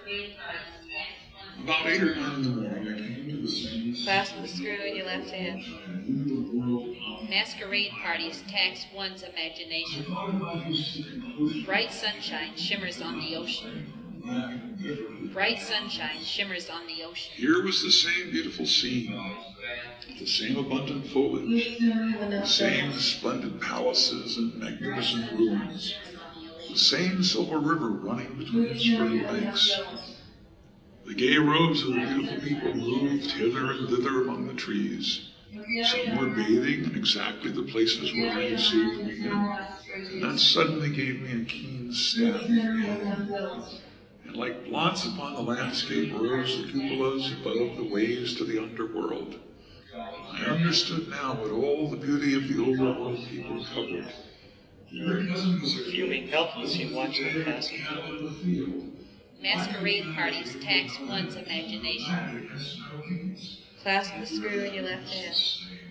About 8 or 9 in the morning, I came to the same Clasp the screw in your left hand. I knew the world Masquerade parties tax one's I imagination. thought about his conclusion. Bright sunshine shimmers on the ocean. Bright sunshine shimmers on the ocean. Here was the same beautiful scene, the same abundant foliage, the same splendid palaces and magnificent ruins, the same silver river running between its fertile banks. The gay robes of the beautiful people moved hither and thither among the trees. Some were bathing in exactly the places where I had saved Rita, and that suddenly gave me a keen stab in the head. And like blots upon the landscape rose the cupolas above the ways to the underworld. I understood now what all the beauty of the overworld people covered. Fuming helpless, he watched them pass him. Masquerade parties tax one's imagination. Clasp the screw in your left hand.